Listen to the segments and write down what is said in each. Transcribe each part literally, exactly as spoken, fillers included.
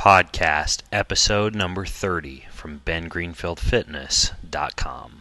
Podcast, episode number thirty from Ben Greenfield Fitness dot com.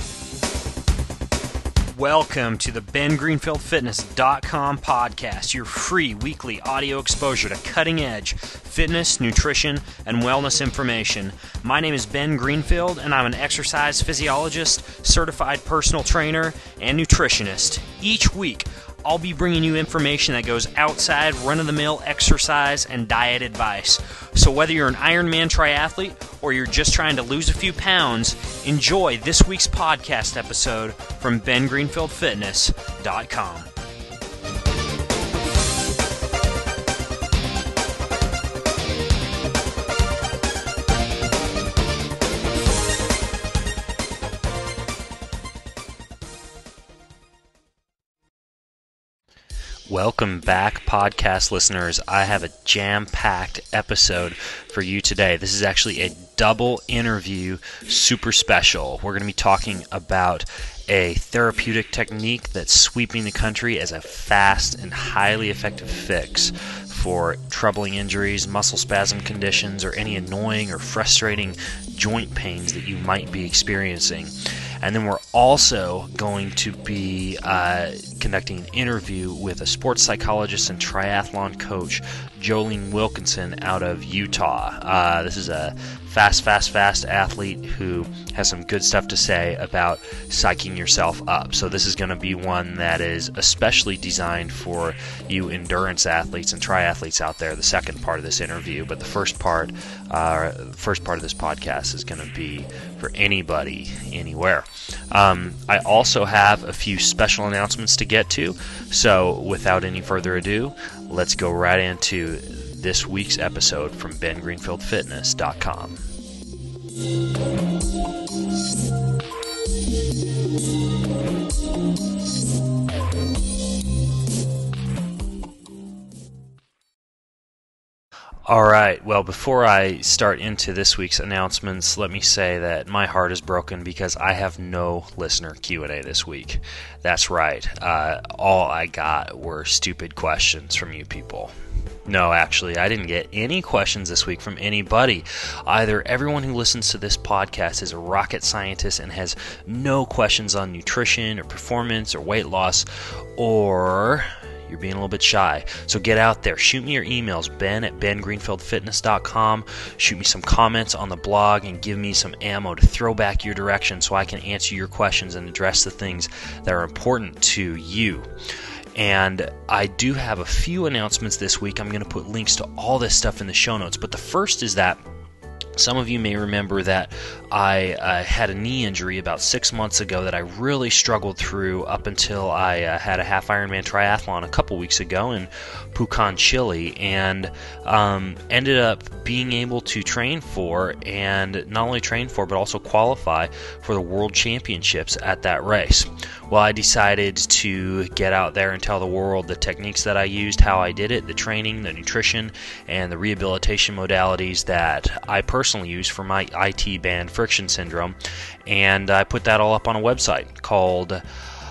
Welcome to the Ben Greenfield Fitness dot com podcast, your free weekly audio exposure to cutting-edge fitness, nutrition, and wellness information. My name is Ben Greenfield, and I'm an exercise physiologist, certified personal trainer, and nutritionist. Each week, I'll be bringing you information that goes outside run-of-the-mill exercise and diet advice. So whether you're an Ironman triathlete or you're just trying to lose a few pounds, enjoy this week's podcast episode from Ben Greenfield Fitness dot com. Welcome back, podcast listeners. I have a jam-packed episode for you today. This is actually a double interview, super special. We're going to be talking about a therapeutic technique that's sweeping the country as a fast and highly effective fix for troubling injuries, muscle spasm conditions, or any annoying or frustrating joint pains that you might be experiencing. And then we're also going to be uh, conducting an interview with a sports psychologist and triathlon coach, Jolene Wilkinson, out of Utah. Uh, this is a fast, fast, fast athlete who has some good stuff to say about psyching yourself up. So this is going to be one that is especially designed for you endurance athletes and triathletes out there, the second part of this interview. But the first part, uh, first part of this podcast is going to be for anybody, anywhere. Um, I also have a few special announcements to get to. So without any further ado, let's go right into this week's episode from Ben Greenfield Fitness dot com. All right, well, before I start into this week's announcements, let me say that my heart is broken because I have no listener Q and A this week. That's right, uh, all I got were stupid questions from you people. No, actually, I didn't get any questions this week from anybody. Either everyone who listens to this podcast is a rocket scientist and has no questions on nutrition or performance or weight loss, or you're being a little bit shy. So get out there. Shoot me your emails, ben at ben greenfield fitness dot com. Shoot me some comments on the blog and give me some ammo to throw back your direction so I can answer your questions and address the things that are important to you. And I do have a few announcements this week. I'm going to put links to all this stuff in the show notes. But the first is that some of you may remember that I uh, had a knee injury about six months ago that I really struggled through up until I uh, had a half Ironman triathlon a couple weeks ago in Pucón, Chile, and um, ended up being able to train for, and not only train for, but also qualify for the World Championships at that race. Well, I decided to get out there and tell the world the techniques that I used, how I did it, the training, the nutrition, and the rehabilitation modalities that I personally use for my I T band friction syndrome. And I put that all up on a website called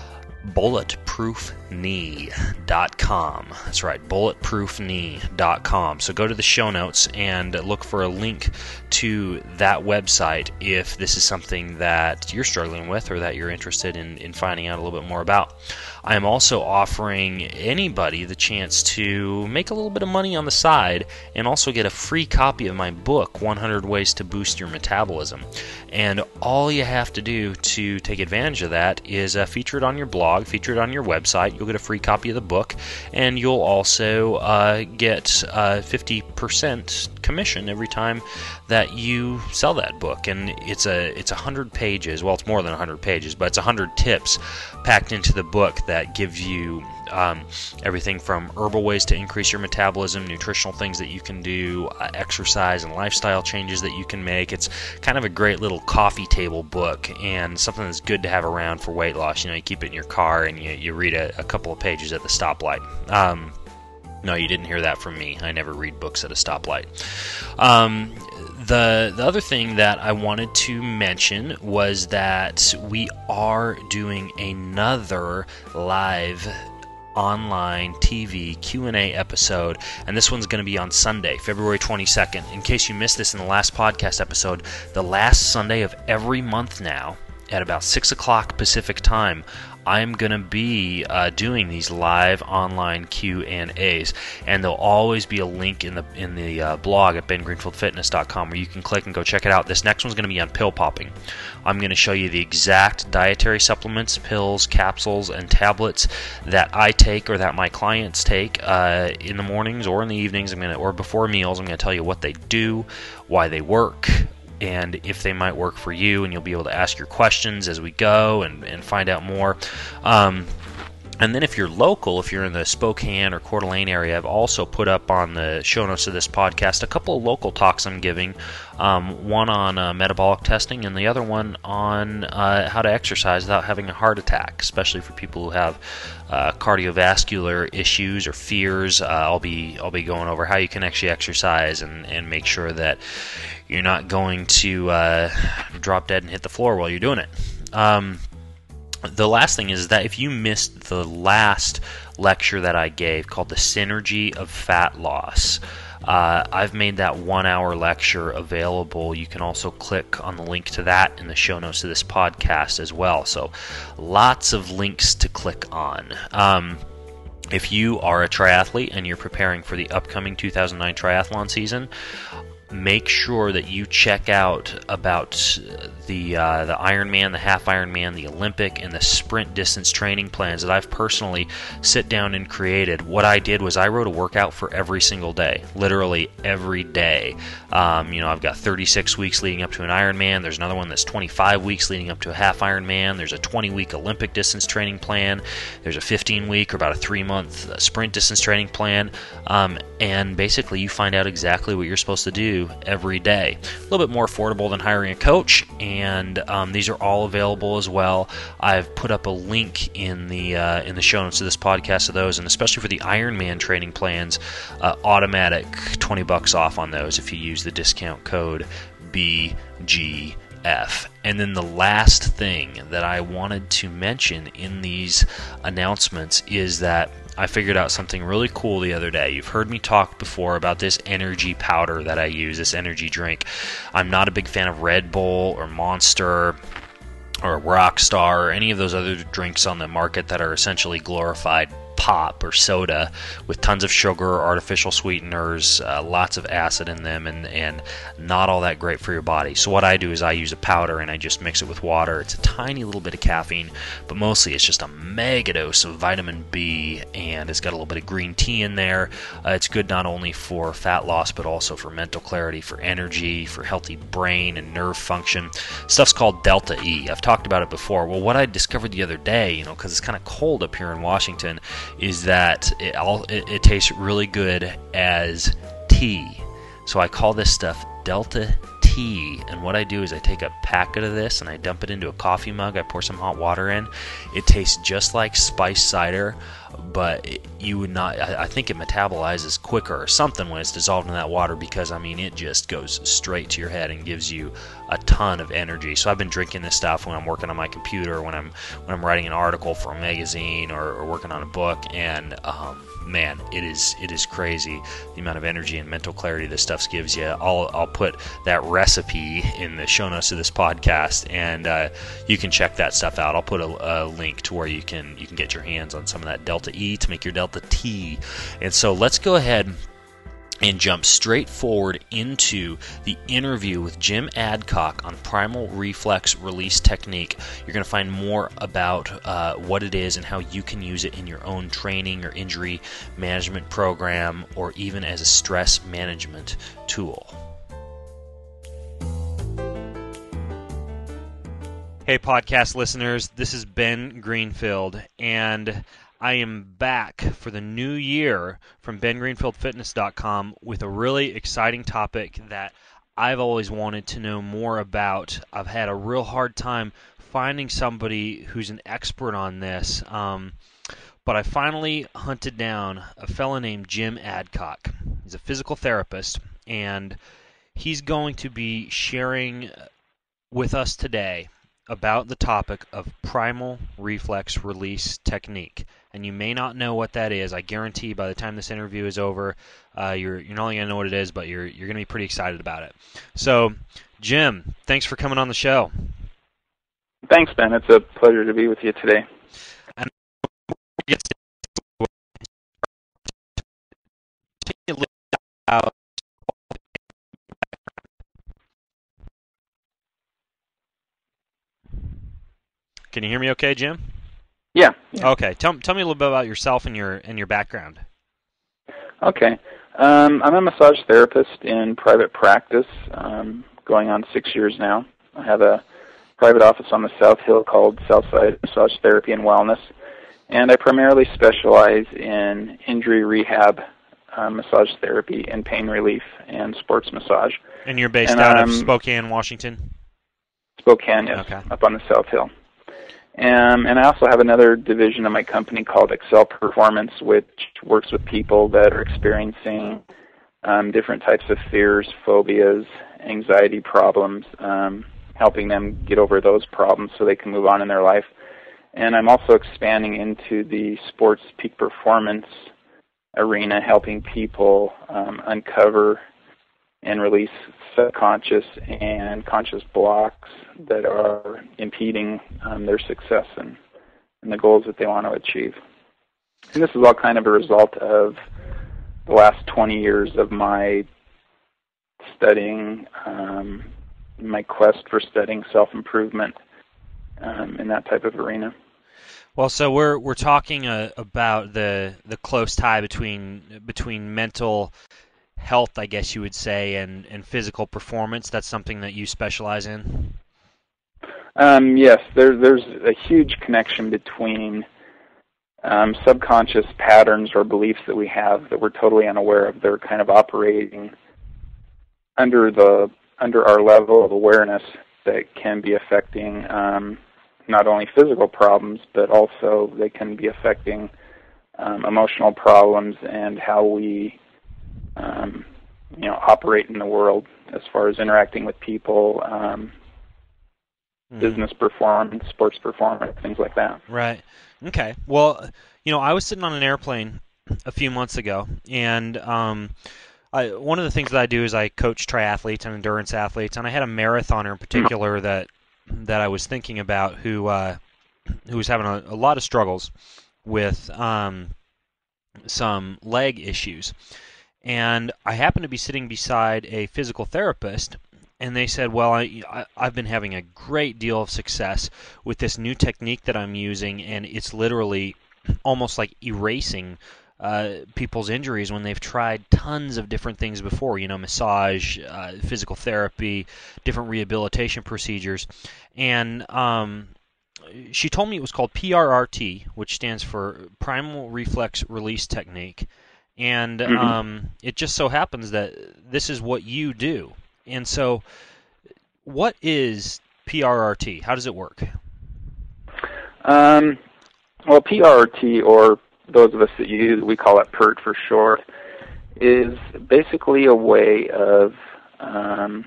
bulletproof knee dot com. That's right, bulletproof knee dot com. So go to the show notes and look for a link to that website if this is something that you're struggling with or that you're interested in, in finding out a little bit more about. I am also offering anybody the chance to make a little bit of money on the side and also get a free copy of my book, one hundred Ways to Boost Your Metabolism. And all you have to do to take advantage of that is uh, feature it on your blog, feature it on your website. You'll get a free copy of the book, and you'll also uh, get uh, fifty percent commission every time that you sell that book. And it's a it's one hundred pages. Well, it's more than one hundred pages, but it's one hundred tips packed into the book that give you um, everything from herbal ways to increase your metabolism, nutritional things that you can do, uh, exercise and lifestyle changes that you can make. It's kind of a great little coffee table book and something that's good to have around for weight loss. You know, you keep it in your car and you, you read a, a couple of pages at the stoplight. Um, no, you didn't hear that from me. I never read books at a stoplight. Um, The the other thing that I wanted to mention was that we are doing another live online T V Q and A episode, and this one's going to be on Sunday, February twenty-second. In case you missed this in the last podcast episode, the last Sunday of every month now, at about six o'clock Pacific time, I'm going to be uh, doing these live online Q and A's, and there'll always be a link in the in the uh, blog at ben greenfield fitness dot com where you can click and go check it out. This next one's going to be on pill popping. I'm going to show you the exact dietary supplements, pills, capsules, and tablets that I take or that my clients take uh, in the mornings or in the evenings. I'm going to, or before meals. I'm going to tell you what they do, why they work, and if they might work for you, and you'll be able to ask your questions as we go and, and find out more. Um, and then if you're local, if you're in the Spokane or Coeur d'Alene area, I've also put up on the show notes of this podcast a couple of local talks I'm giving, um, one on uh, metabolic testing and the other one on uh, how to exercise without having a heart attack, especially for people who have uh, cardiovascular issues or fears. Uh, I'll be I'll be going over how you can actually exercise and, and make sure that you're not going to uh, drop dead and hit the floor while you're doing it. Um, the last thing is that if you missed the last lecture that I gave called The Synergy of Fat Loss, uh, I've made that one-hour lecture available. You can also click on the link to that in the show notes of this podcast as well. So lots of links to click on. Um, if you are a triathlete and you're preparing for the upcoming two thousand nine triathlon season, make sure that you check out about the uh, the Ironman, the half Ironman, the Olympic, and the sprint distance training plans that I've personally sit down and created. What I did was I wrote a workout for every single day, literally every day. Um, you know, I've got thirty-six weeks leading up to an Ironman. There's another one that's twenty-five weeks leading up to a half Ironman. There's a twenty-week Olympic distance training plan. There's a fifteen-week or about a three-month sprint distance training plan. Um, and basically, you find out exactly what you're supposed to do every day. A little bit more affordable than hiring a coach, and um, these are all available as well. I've put up a link in the uh, in the show notes of this podcast of those, and especially for the Ironman training plans, uh, automatic twenty bucks off on those if you use the discount code B G F. And then the last thing that I wanted to mention in these announcements is that I figured out something really cool the other day. You've heard me talk before about this energy powder that I use, this energy drink. I'm not a big fan of Red Bull or Monster or Rockstar or any of those other drinks on the market that are essentially glorified pop or soda with tons of sugar, artificial sweeteners, uh, lots of acid in them, and, and not all that great for your body. So what I do is I use a powder and I just mix it with water. It's a tiny little bit of caffeine, but mostly it's just a mega dose of vitamin B, and it's got a little bit of green tea in there. Uh, it's good not only for fat loss, but also for mental clarity, for energy, for healthy brain and nerve function. Stuff's called Delta E. I've talked about it before. Well, what I discovered the other day, you know, because it's kind of cold up here in Washington, is that it, all, it, it tastes really good as tea. So I call this stuff Delta Tea, and what I do is I take a packet of this and I dump it into a coffee mug. I pour some hot water in. It tastes just like spiced cider, but it, you would not, I, I think it metabolizes quicker or something when it's dissolved in that water, because I mean it just goes straight to your head and gives you a ton of energy. So I've been drinking this stuff when I'm working on my computer, when I'm when I'm writing an article for a magazine, or, or working on a book, and um, man, it is it is crazy the amount of energy and mental clarity this stuff gives you. I'll I'll put that recipe in the show notes of this podcast, and uh, you can check that stuff out. I'll put a, a link to where you can you can get your hands on some of that Delta E to make your Delta Tea. And so let's go ahead and jump straight forward into the interview with Jim Adcock on primal reflex release technique. You're going to find more about uh, what it is and how you can use it in your own training or injury management program, or even as a stress management tool. Hey, podcast listeners, this is Ben Greenfield, and I am back for the new year from ben greenfield fitness dot com with a really exciting topic that I've always wanted to know more about. I've had a real hard time finding somebody who's an expert on this, um, but I finally hunted down a fellow named Jim Adcock. He's a physical therapist, and he's going to be sharing with us today about the topic of primal reflex release technique. And you may not know what that is. I guarantee by the time this interview is over, uh, you're you're not only going to know what it is, but you're you're going to be pretty excited about it. So, Jim, thanks for coming on the show. Thanks, Ben. It's a pleasure to be with you today. And Can you hear me okay, Jim? Yeah. yeah. Okay. Tell, tell me a little bit about yourself and your and your background. Okay. Um, I'm a massage therapist in private practice, um, going on six years now. I have a private office on the South Hill called Southside Massage Therapy and Wellness, and I primarily specialize in injury rehab, uh, massage therapy, and pain relief and sports massage. And you're based and, out um, of Spokane, Washington? Spokane, yes, okay. Up on the South Hill. Um, and I also have another division of my company called Excel Performance, which works with people that are experiencing um, different types of fears, phobias, anxiety problems, um, helping them get over those problems so they can move on in their life. And I'm also expanding into the sports peak performance arena, helping people um, uncover and release subconscious and conscious blocks that are impeding um, their success and, and the goals that they want to achieve. And this is all kind of a result of the last twenty years of my studying, um, my quest for studying self-improvement um, in that type of arena. Well, so we're we're talking uh, about the the close tie between between mental health, I guess you would say, and, and physical performance. That's something that you specialize in? Um, yes, there, there's a huge connection between um, subconscious patterns or beliefs that we have that we're totally unaware of. They're kind of operating under the under our level of awareness that can be affecting um, not only physical problems, but also they can be affecting um, emotional problems and how we Um, you know, operate in the world as far as interacting with people, um, mm. business performance, sports performance, things like that. Right. Okay. Well, you know, I was sitting on an airplane a few months ago, and um, I, one of the things that I do is I coach triathletes and endurance athletes, and I had a marathoner in particular that that I was thinking about who uh, who was having a, a lot of struggles with um, some leg issues. And I happened to be sitting beside a physical therapist, and they said, well, I, I, I've been having a great deal of success with this new technique that I'm using, and it's literally almost like erasing uh, people's injuries when they've tried tons of different things before, you know, massage, uh, physical therapy, different rehabilitation procedures. And um, she told me it was called P R R T, which stands for Primal Reflex Release Technique. And mm-hmm. um, it just so happens that this is what you do. And so what is P R R T? How does it work? Um, well, P R R T, or those of us that use, we call it PERT for short, is basically a way of um,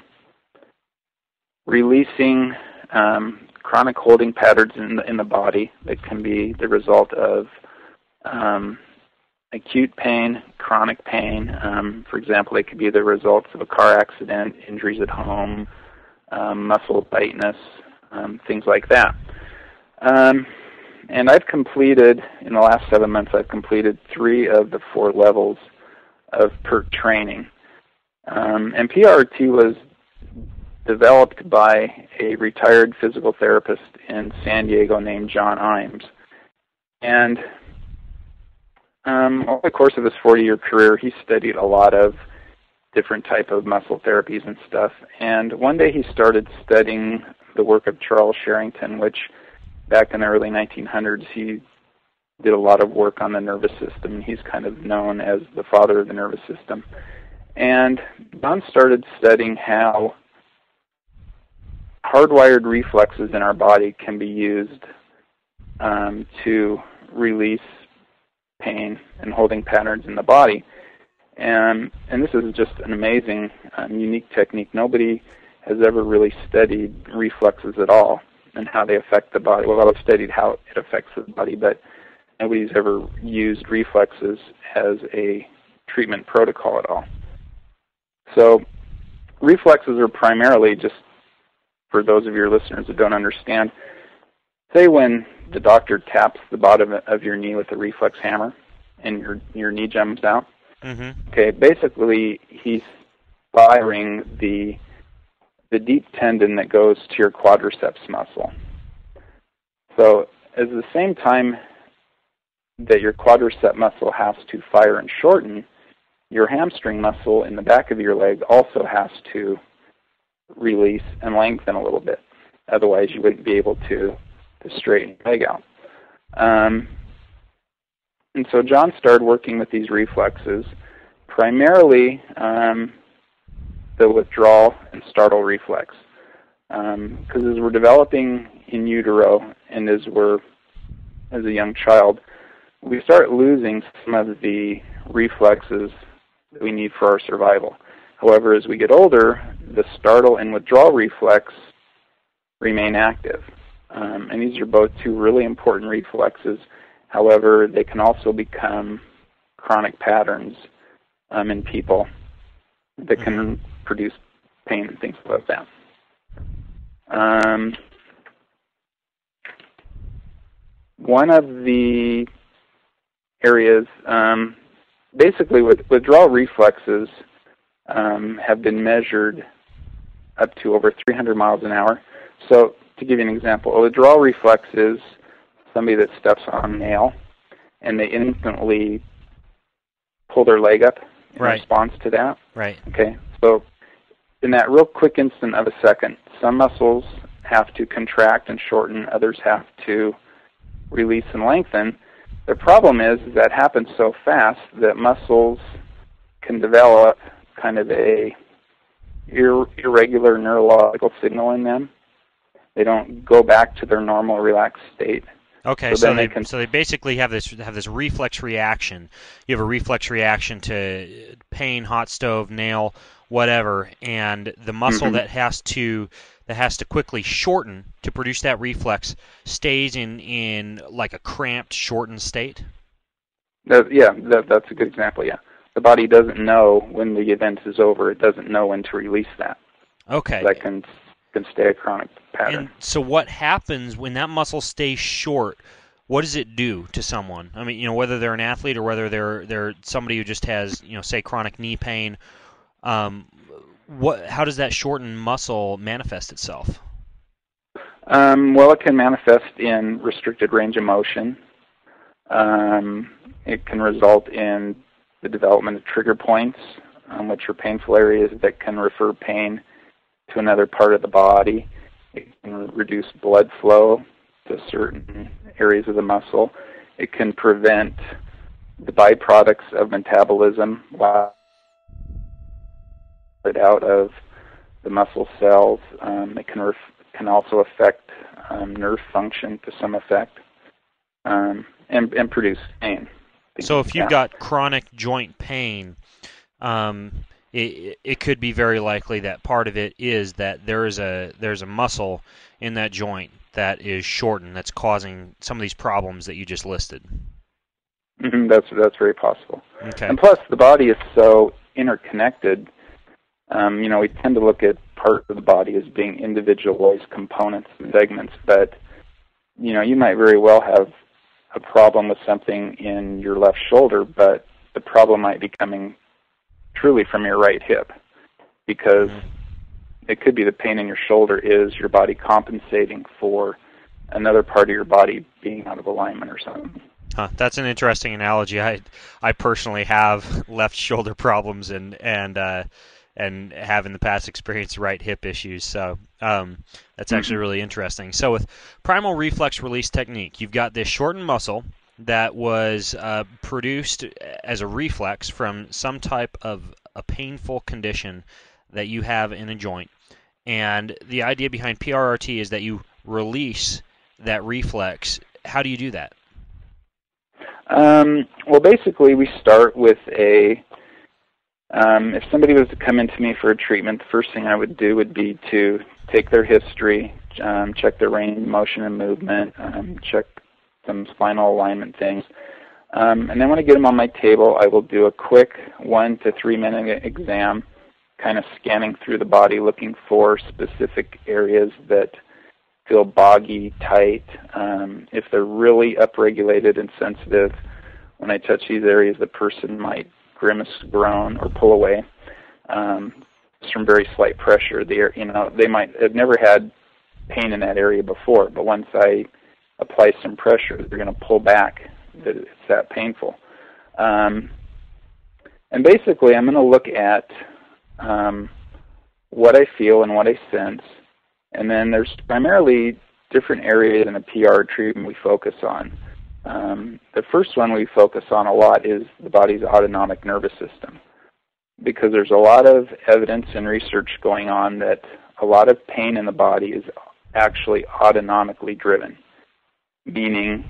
releasing um, chronic holding patterns in the, in the body that can be the result of um, acute pain, chronic pain. Um, for example, they could be the results of a car accident, injuries at home, um, muscle tightness, um, things like that. Um, and I've completed, in the last seven months, I've completed three of the four levels of PERT training. Um, and P R R T was developed by a retired physical therapist in San Diego named John Imes. And Um, over the course of his forty-year career, he studied a lot of different type of muscle therapies and stuff. And one day he started studying the work of Charles Sherrington, which back in the early nineteen hundreds, he did a lot of work on the nervous system. He's kind of known as the father of the nervous system. And John started studying how hardwired reflexes in our body can be used um, to release pain and holding patterns in the body. And and this is just an amazing, um, unique technique. Nobody has ever really studied reflexes at all. and how they affect the body. Well, I've studied how it affects the body, but nobody's ever used reflexes as a treatment protocol at all. So reflexes are primarily, just for those of your listeners that don't understand, say when the doctor taps the bottom of your knee with a reflex hammer and your your knee jumps out, mm-hmm. okay, basically he's firing the the deep tendon that goes to your quadriceps muscle. So at the same time that your quadricep muscle has to fire and shorten, your hamstring muscle in the back of your leg also has to release and lengthen a little bit. Otherwise, you wouldn't be able to, to straighten your leg out. Um, and so John started working with these reflexes, primarily um, the withdrawal and startle reflex. Because um, as we're developing in utero and as we're, as a young child, we start losing some of the reflexes that we need for our survival. However, as we get older, the startle and withdrawal reflex remain active. Um, and these are both two really important reflexes. However, they can also become chronic patterns um, in people that can produce pain and things like that. Um, one of the areas, um, basically with withdrawal reflexes um, have been measured up to over three hundred miles an hour. So to give you an example, a withdrawal reflex is somebody that steps on a nail and they instantly pull their leg up in right. response to that. Right. Okay. So in that real quick instant of a second, some muscles have to contract and shorten, others have to release and lengthen. The problem is that happens so fast that muscles can develop kind of a ir- irregular neurological signal in them. They don't go back to their normal relaxed state. Okay, so, so they, they can, so they basically have this have this reflex reaction. You have a reflex reaction to pain, hot stove, nail, whatever, and the muscle mm-hmm. that has to that has to quickly shorten to produce that reflex stays in, in like a cramped, shortened state? That, yeah, that, that's a good example, yeah. The body doesn't know when the event is over. It doesn't know when to release that. Okay. So that can, can stay a chronic pattern. And so what happens when that muscle stays short? What does it do to someone? I mean, you know, whether they're an athlete or whether they're they're somebody who just has, you know, say chronic knee pain, um, What? How does that shortened muscle manifest itself? Um, well, it can manifest in restricted range of motion. Um, it can result in the development of trigger points, um, which are painful areas that can refer pain to another part of the body. It can reduce blood flow to certain areas of the muscle. It can prevent the byproducts of metabolism while it out of the muscle cells. Um, it can ref- can also affect um, nerve function to some effect, um, and, and produce pain. So if you've got chronic joint pain, um, it, it could be very likely that part of it is that there is a there's a muscle in that joint that is shortened that's causing some of these problems that you just listed. Mm-hmm, that's that's very possible. Okay. And plus, the body is so interconnected. Um, you know, we tend to look at parts of the body as being individualized components and segments, but, you know, you might very well have a problem with something in your left shoulder, but the problem might be coming truly from your right hip, because mm-hmm. it could be the pain in your shoulder is your body compensating for another part of your body being out of alignment or something. Huh, that's an interesting analogy. I I personally have left shoulder problems and and uh, and have in the past experienced right hip issues. So um, that's mm-hmm. actually really interesting. So with primal reflex release technique, you've got this shortened muscle that was uh, produced as a reflex from some type of a painful condition that you have in a joint. And the idea behind P R R T is that you release that reflex. How do you do that? Um, well, basically, we start with a, um, if somebody was to come into me for a treatment, the first thing I would do would be to take their history, um, check the range, motion, and movement, um, check some spinal alignment things. Um, and then when I get them on my table, I will do a quick one to three minute exam, kind of scanning through the body, looking for specific areas that feel boggy, tight. Um, if they're really upregulated and sensitive, when I touch these areas, the person might grimace, groan, or pull away um, just from very slight pressure. They, you know, they might have never had pain in that area before, but once I apply some pressure, they're going to pull back. That it's that painful. Um, and basically, I'm going to look at um, what I feel and what I sense. And then there's primarily different areas in a P R treatment we focus on. Um, the first one we focus on a lot is the body's autonomic nervous system, because there's a lot of evidence and research going on that a lot of pain in the body is actually autonomically driven, meaning,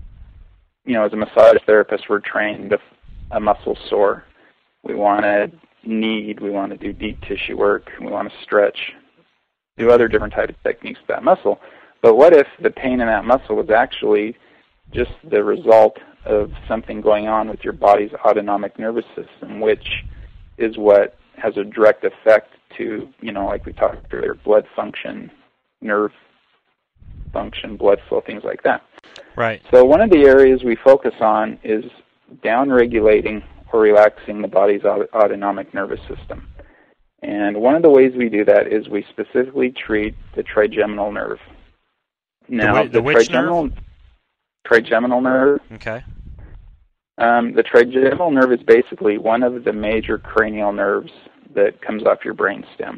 you know, as a massage therapist, we're trained if a muscle sore, we want to knead, we want to do deep tissue work, we want to stretch, do other different types of techniques to that muscle. But what if the pain in that muscle was actually just the result of something going on with your body's autonomic nervous system, which is what has a direct effect to, you know, like we talked earlier, blood function, nerve function, blood flow, things like that. Right. So one of the areas we focus on is down-regulating or relaxing the body's auto- autonomic nervous system. And one of the ways we do that is we specifically treat the trigeminal nerve. Now, the, the, the which trigeminal nerve? Trigeminal nerve. Okay. Um, the trigeminal nerve is basically one of the major cranial nerves that comes off your brainstem.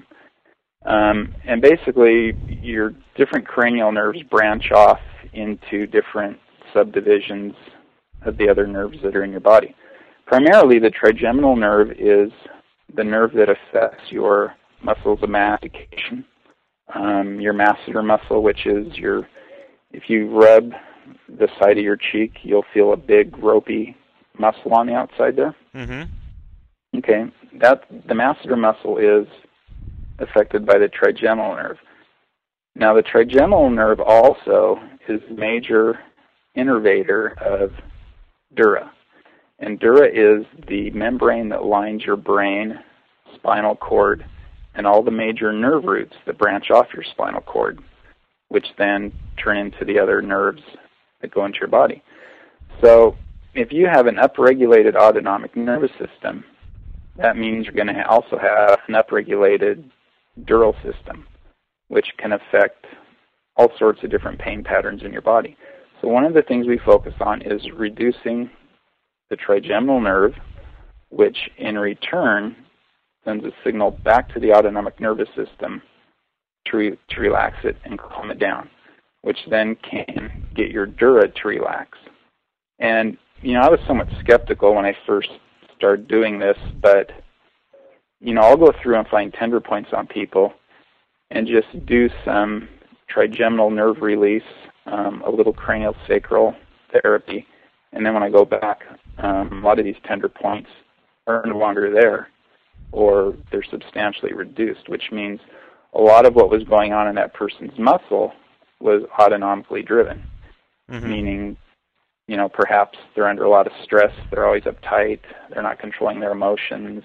Um, and basically, your different cranial nerves branch off into different subdivisions of the other nerves that are in your body. Primarily, the trigeminal nerve is the nerve that affects your muscles of mastication, um, your masseter muscle, which is your, if you rub the side of your cheek, you'll feel a big ropey muscle on the outside there. Mm-hmm. Okay, that the masseter muscle is affected by the trigeminal nerve. Now, the trigeminal nerve also is a major innervator of dura. And dura is the membrane that lines your brain, spinal cord, and all the major nerve roots that branch off your spinal cord, which then turn into the other nerves that go into your body. So if you have an upregulated autonomic nervous system, that means you're going to also have an upregulated dural system, which can affect all sorts of different pain patterns in your body. So one of the things we focus on is reducing the trigeminal nerve, which in return sends a signal back to the autonomic nervous system to, re- to relax it and calm it down, which then can get your dura to relax. And, you know, I was somewhat skeptical when I first started doing this, but, you know, I'll go through and find tender points on people and just do some trigeminal nerve release, um, a little cranial sacral therapy, and then when I go back, um, a lot of these tender points are no longer there, or they're substantially reduced, which means a lot of what was going on in that person's muscle was autonomically driven, mm-hmm. meaning, you know, perhaps they're under a lot of stress, they're always uptight, they're not controlling their emotions.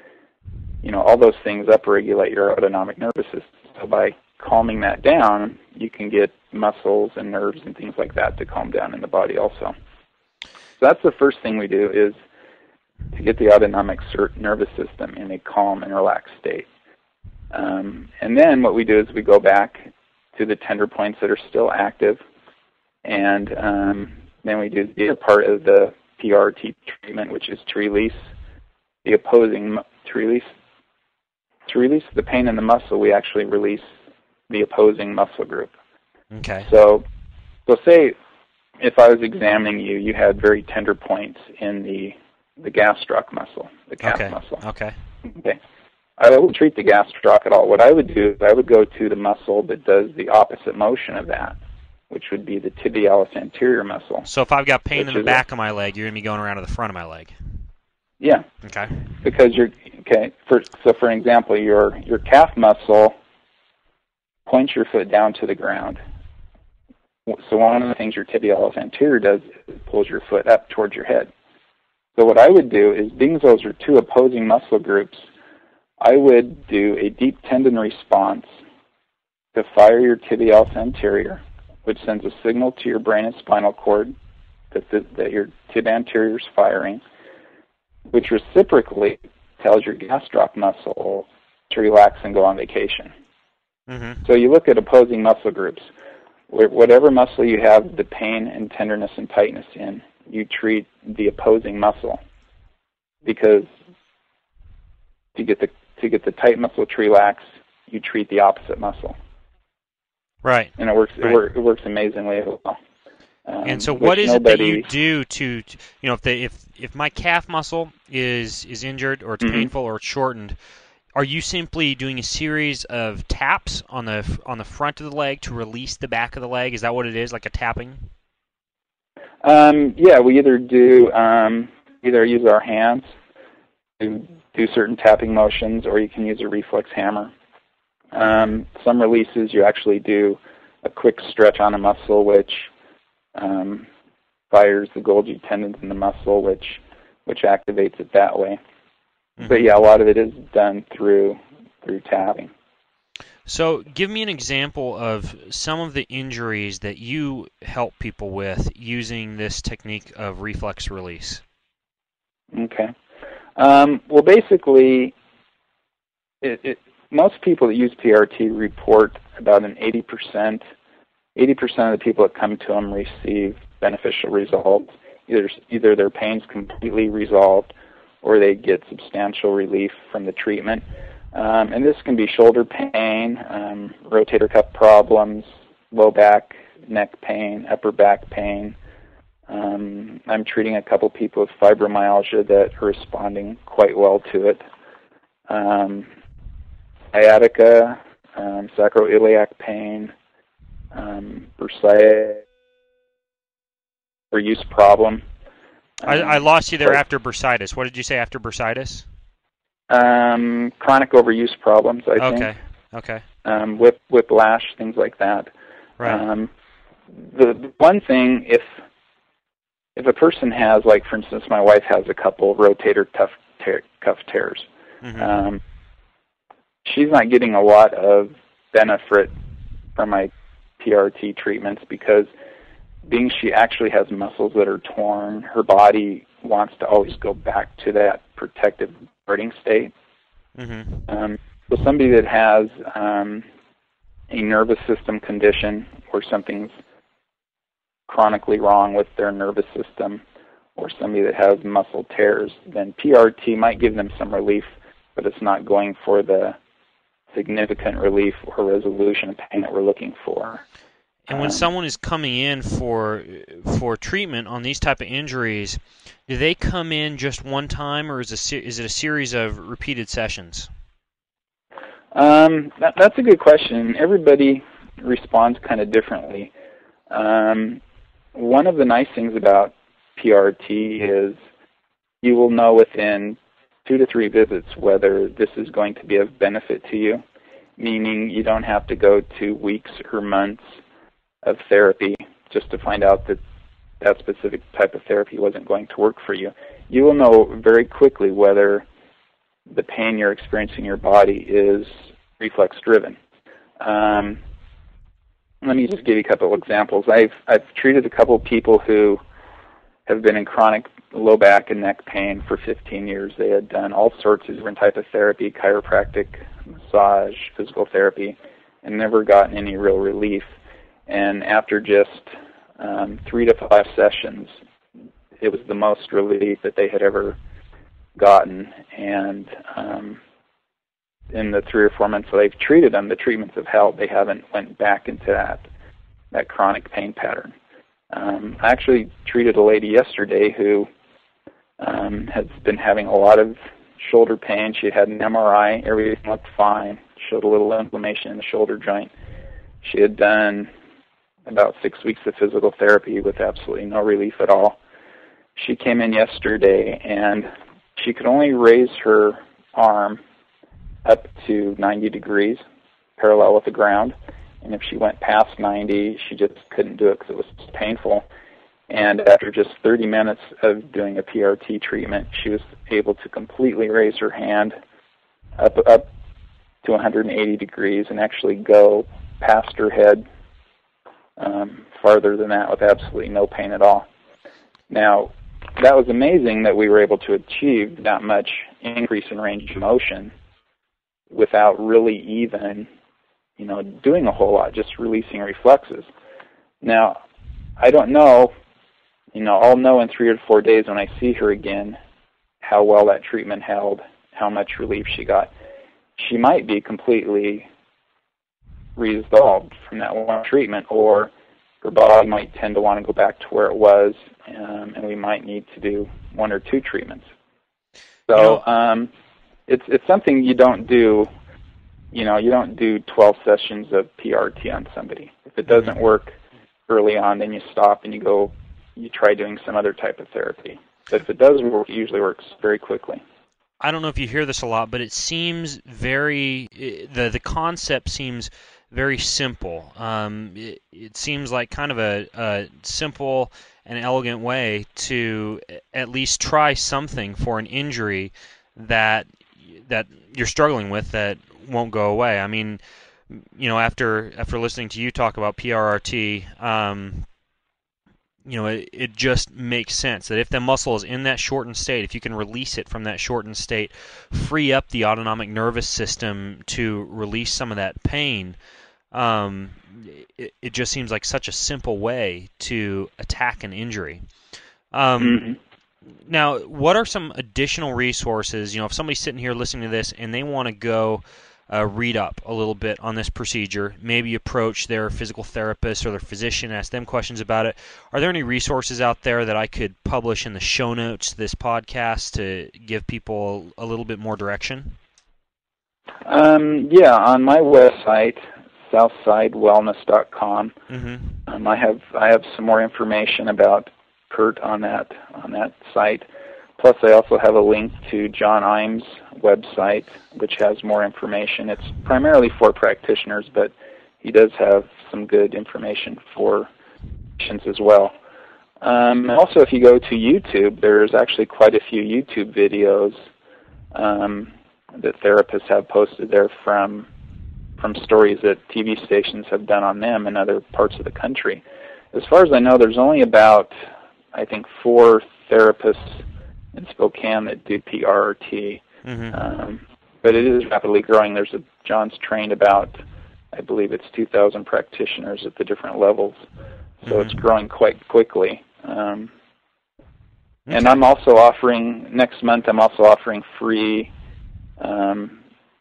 You know, all those things upregulate your autonomic nervous system. So by calming that down, you can get muscles and nerves and things like that to calm down in the body also. So that's the first thing we do, is to get the autonomic nervous system in a calm and relaxed state. Um, and then what we do is we go back to the tender points that are still active, and um, then we do the other part of the P R T treatment, which is to release the opposing, to release, to release the pain in the muscle. We actually release the opposing muscle group. Okay. So, so say if I was examining you, you had very tender points in the the gastroc muscle, the calf okay. muscle. Okay. Okay. I wouldn't treat the gastroc at all. What I would do is I would go to the muscle that does the opposite motion of that, which would be the tibialis anterior muscle. So if I've got pain in the back of my leg, you're going to be going around to the front of my leg. Yeah. Okay. Because you're okay. For, so, for example, your your calf muscle point your foot down to the ground. So one of the things your tibialis anterior does is pulls your foot up towards your head. So what I would do is, being those are two opposing muscle groups, I would do a deep tendon response to fire your tibialis anterior, which sends a signal to your brain and spinal cord that, the, that your tib anterior is firing, which reciprocally tells your gastroc muscle to relax and go on vacation. Mm-hmm. So you look at opposing muscle groups. Whatever muscle you have the pain and tenderness and tightness in, you treat the opposing muscle, because to get the to get the tight muscle to relax, you treat the opposite muscle. Right. And it works. Right. It, work, it works amazingly well. Um, and so, what is nobody... it that you do to, to you know, if the, if if my calf muscle is is injured or it's mm-hmm. painful or it's shortened, are you simply doing a series of taps on the on the front of the leg to release the back of the leg? Is that what it is, like a tapping? Um, yeah, we either do um, either use our hands to do certain tapping motions, or you can use a reflex hammer. Um, some releases you actually do a quick stretch on a muscle, which um, fires the Golgi tendons in the muscle, which which activates it that way. Mm-hmm. But yeah, a lot of it is done through through tapping. So give me an example of some of the injuries that you help people with using this technique of reflex release. Okay. Um, well, basically, it, it, most people that use P R T report about an eighty percent, eighty percent of the people that come to them receive beneficial results. Either, either their pain's completely resolved, or they get substantial relief from the treatment. Um, and this can be shoulder pain, um, rotator cuff problems, low back, neck pain, upper back pain. Um, I'm treating a couple people with fibromyalgia that are responding quite well to it. Um, sciatica, um, sacroiliac pain, um, bursitis, or use problem. Um, I, I lost you there after bursitis. What did you say after bursitis? Um, chronic overuse problems, I okay. think. Okay, okay. Um, whip, whiplash, things like that. Right. Um, the one thing, if if a person has, like for instance, my wife has a couple rotator cuff, tear, cuff tears. Mm-hmm. Um, she's not getting a lot of benefit from my P R T treatments because, being she actually has muscles that are torn, her body wants to always go back to that protective guarding state. Mm-hmm. Um, so somebody that has um, a nervous system condition or something's chronically wrong with their nervous system, or somebody that has muscle tears, then P R T might give them some relief, but it's not going for the significant relief or resolution of pain that we're looking for. And when um, someone is coming in for for treatment on these type of injuries, do they come in just one time, or is it a, is it a series of repeated sessions? Um, that, that's a good question. Everybody responds kind of differently. Um, one of the nice things about P R T is you will know within two to three visits whether this is going to be of benefit to you, meaning you don't have to go to weeks or months of therapy just to find out that that specific type of therapy wasn't going to work for you. You will know very quickly whether the pain you're experiencing in your body is reflex-driven. Um, let me just give you a couple of examples. I've I've treated a couple of people who have been in chronic low back and neck pain for fifteen years. They had done all sorts of different type of therapy, chiropractic, massage, physical therapy, and never gotten any real relief. And after just um, three to five sessions, it was the most relief that they had ever gotten. And um, in the three or four months that I've treated them, the treatments have helped. They haven't went back into that that chronic pain pattern. Um, I actually treated a lady yesterday who um, has been having a lot of shoulder pain. She had an M R I. Everything looked fine. Showed a little inflammation in the shoulder joint. She had done about six weeks of physical therapy with absolutely no relief at all. She came in yesterday, and she could only raise her arm up to ninety degrees, parallel with the ground, and if she went past ninety, she just couldn't do it because it was painful. And after just thirty minutes of doing a P R T treatment, she was able to completely raise her hand up up to one hundred eighty degrees and actually go past her head um, farther than that with absolutely no pain at all. Now, that was amazing that we were able to achieve that much increase in range of motion without really even, you know, doing a whole lot, just releasing reflexes. Now, I don't know, you know, I'll know in three or four days when I see her again how well that treatment held, how much relief she got. She might be completely resolved from that one treatment, or her body might tend to want to go back to where it was, um, and we might need to do one or two treatments. So, you know, um, it's it's something you don't do. You know, you don't do twelve sessions of P R T on somebody. If it doesn't work early on, then you stop and you go, you try doing some other type of therapy. But if it does work, it usually works very quickly. I don't know if you hear this a lot, but it seems very, the the concept seems very simple. Um, it, it seems like kind of a, a simple and elegant way to at least try something for an injury that that you're struggling with that won't go away. I mean, you know, after after listening to you talk about P R R T, um, you know, it, it just makes sense that if the muscle is in that shortened state, if you can release it from that shortened state, free up the autonomic nervous system to release some of that pain, um, it, it just seems like such a simple way to attack an injury. Um, mm-hmm. Now, what are some additional resources? You know, if somebody's sitting here listening to this and they want to go uh, read up a little bit on this procedure, maybe approach their physical therapist or their physician, ask them questions about it, are there any resources out there that I could publish in the show notes to this podcast to give people a little bit more direction? Um, yeah, on my website, southside wellness dot com, mm-hmm. um, I have I have some more information about Kurt on that on that site. Plus, I also have a link to John Imes' website, which has more information. It's primarily for practitioners, but he does have some good information for patients as well. Um, also, if you go to YouTube, there's actually quite a few YouTube videos um, that therapists have posted there from from stories that T V stations have done on them in other parts of the country. As far as I know, there's only about, I think, four therapists in Spokane that do P R R T, mm-hmm. um, but it is rapidly growing. There's a John's trained about, I believe it's two thousand practitioners at the different levels, so mm-hmm. it's growing quite quickly. Um, okay. And I'm also offering, next month I'm also offering free, um,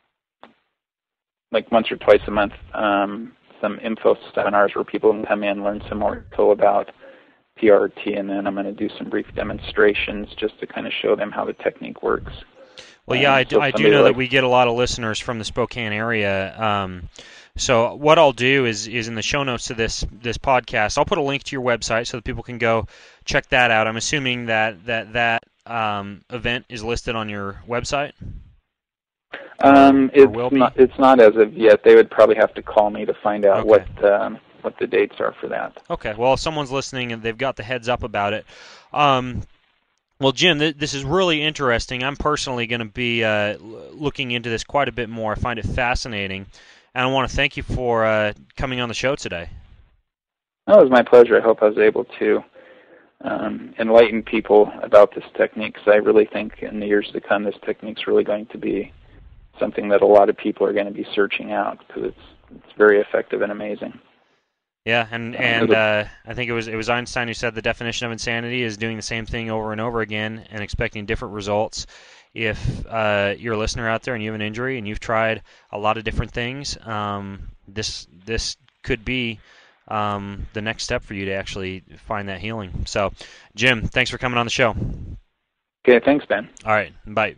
like once or twice a month, um, some info seminars where people can come in, learn some more info about P R T, and then I'm going to do some brief demonstrations just to kind of show them how the technique works. Well, yeah, um, I, so I do know like, that we get a lot of listeners from the Spokane area. Um, so what I'll do is is in the show notes to this this podcast, I'll put a link to your website so that people can go check that out. I'm assuming that that that um, event is listed on your website. Um, it's not. It's not as of yet. They would probably have to call me to find out okay. what. Um, what the dates are for that. Okay, well, if someone's listening and they've got the heads up about it. Um, well, Jim, th- this is really interesting. I'm personally going to be uh, looking into this quite a bit more. I find it fascinating, and I want to thank you for uh, coming on the show today. Oh, it was my pleasure. I hope I was able to um, enlighten people about this technique, because I really think in the years to come this technique's really going to be something that a lot of people are going to be searching out, because it's, it's very effective and amazing. Yeah, and and uh, I think it was it was Einstein who said the definition of insanity is doing the same thing over and over again and expecting different results. If uh, you're a listener out there and you have an injury and you've tried a lot of different things, um, this this could be um, the next step for you to actually find that healing. So, Jim, thanks for coming on the show. Okay, thanks, Ben. All right, bye.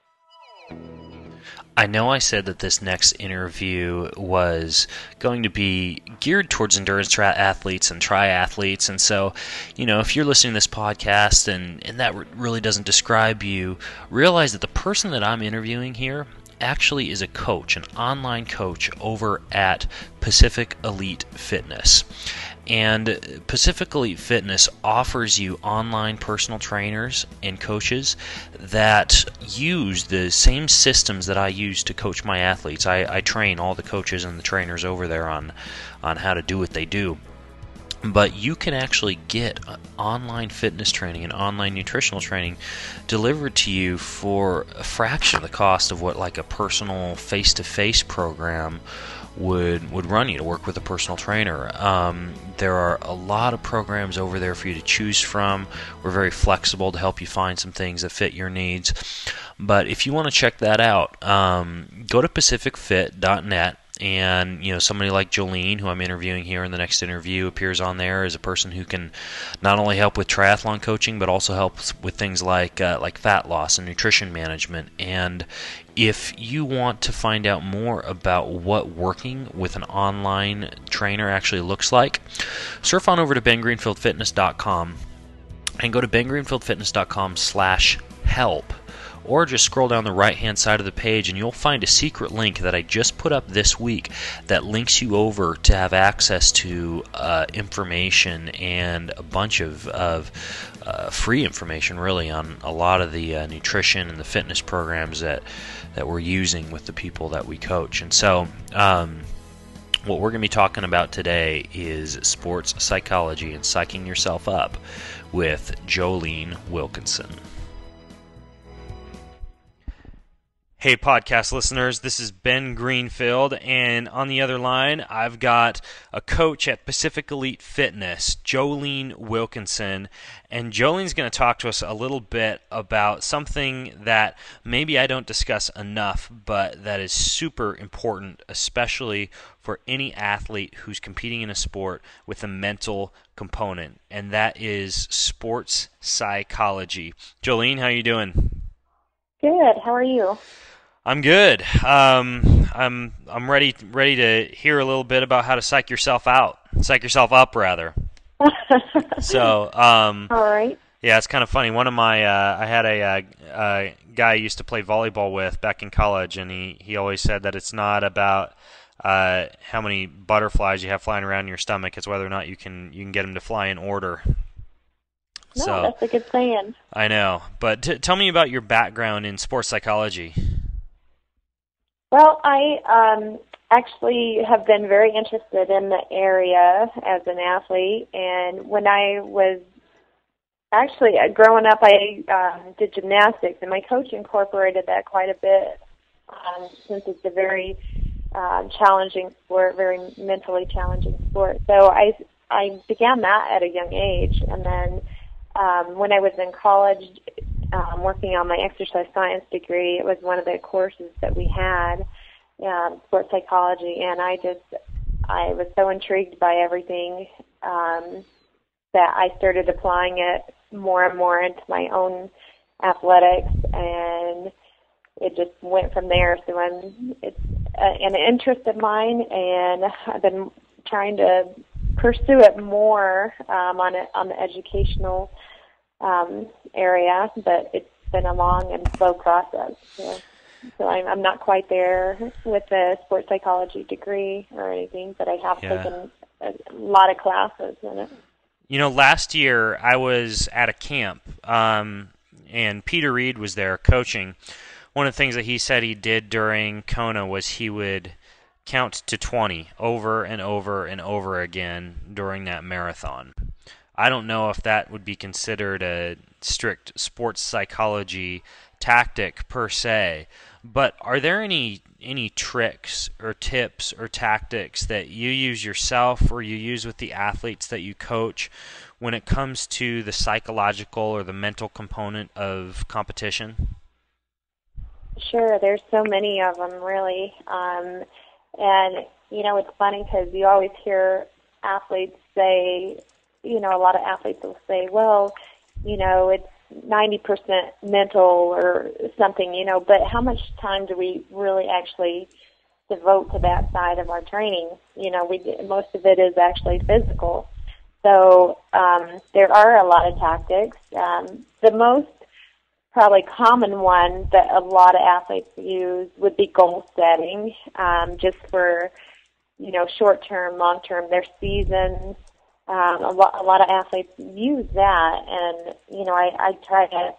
I know I said that this next interview was going to be geared towards endurance tri- athletes and triathletes, and so, you know, if you're listening to this podcast and, and that really doesn't describe you, realize that the person that I'm interviewing here actually is a coach, an online coach over at Pacific Elite Fitness. And Pacific Elite Fitness offers you online personal trainers and coaches that use the same systems that I use to coach my athletes. I, I train all the coaches and the trainers over there on, on how to do what they do. But you can actually get online fitness training and online nutritional training delivered to you for a fraction of the cost of what like a personal face-to-face program would would run you to work with a personal trainer. Um, there are a lot of programs over there for you to choose from. We're very flexible to help you find some things that fit your needs. But if you want to check that out, um, go to pacific fit dot net. And, you know, somebody like Jolene, who I'm interviewing here in the next interview, appears on there as a person who can not only help with triathlon coaching, but also helps with things like uh, like fat loss and nutrition management. And if you want to find out more about what working with an online trainer actually looks like, surf on over to ben greenfield fitness dot com and go to ben greenfield fitness dot com slash help. Or just scroll down the right-hand side of the page and you'll find a secret link that I just put up this week that links you over to have access to uh, information and a bunch of, of uh, free information, really, on a lot of the uh, nutrition and the fitness programs that, that we're using with the people that we coach. And so um, what we're going to be talking about today is sports psychology and psyching yourself up with Jolene Wilkinson. Hey, podcast listeners, this is Ben Greenfield, and on the other line, I've got a coach at Pacific Elite Fitness, Jolene Wilkinson, and Jolene's going to talk to us a little bit about something that maybe I don't discuss enough, but that is super important, especially for any athlete who's competing in a sport with a mental component, and that is sports psychology. Jolene, how you doing? Good. How are you? I'm good. Um, I'm I'm ready ready to hear a little bit about how to psych yourself out, psych yourself up rather. so, um, all right. Yeah, it's kind of funny. One of my uh, I had a, a, a guy I used to play volleyball with back in college, and he, he always said that it's not about uh, how many butterflies you have flying around in your stomach; it's whether or not you can you can get them to fly in order. No, so, that's a good saying. I know, but t- tell me about your background in sports psychology. Well, I um, actually have been very interested in the area as an athlete, and when I was actually uh, growing up, I um, did gymnastics, and my coach incorporated that quite a bit um, since it's a very uh, challenging sport, very mentally challenging sport. So I I began that at a young age, and then um, when I was in college, Um, working on my exercise science degree, it was one of the courses that we had, um, sports psychology, and I just, I was so intrigued by everything um, that I started applying it more and more into my own athletics, and it just went from there. So I'm, it's a, an interest of mine, and I've been trying to pursue it more um, on it, on the educational Um, area, but it's been a long and slow process. So, so I'm, I'm not quite there with the sports psychology degree or anything, but I have yeah. taken a lot of classes in it. You know, last year I was at a camp, um, and Peter Reed was there coaching. One of the things that he said he did during Kona was he would count to twenty over and over and over again during that marathon. I don't know if that would be considered a strict sports psychology tactic per se, but are there any any tricks or tips or tactics that you use yourself or you use with the athletes that you coach when it comes to the psychological or the mental component of competition? Sure, there's so many of them, really. Um, and, you know, it's funny because you always hear athletes say, you know, a lot of athletes will say, well, you know, it's ninety percent mental or something, you know, but how much time do we really actually devote to that side of our training? You know, we most of it is actually physical. So um, there are a lot of tactics. Um, the most probably common one that a lot of athletes use would be goal setting, um, just for, you know, short term, long term, their seasons. Um, a, lot, a lot of athletes use that, and, you know, I, I try to,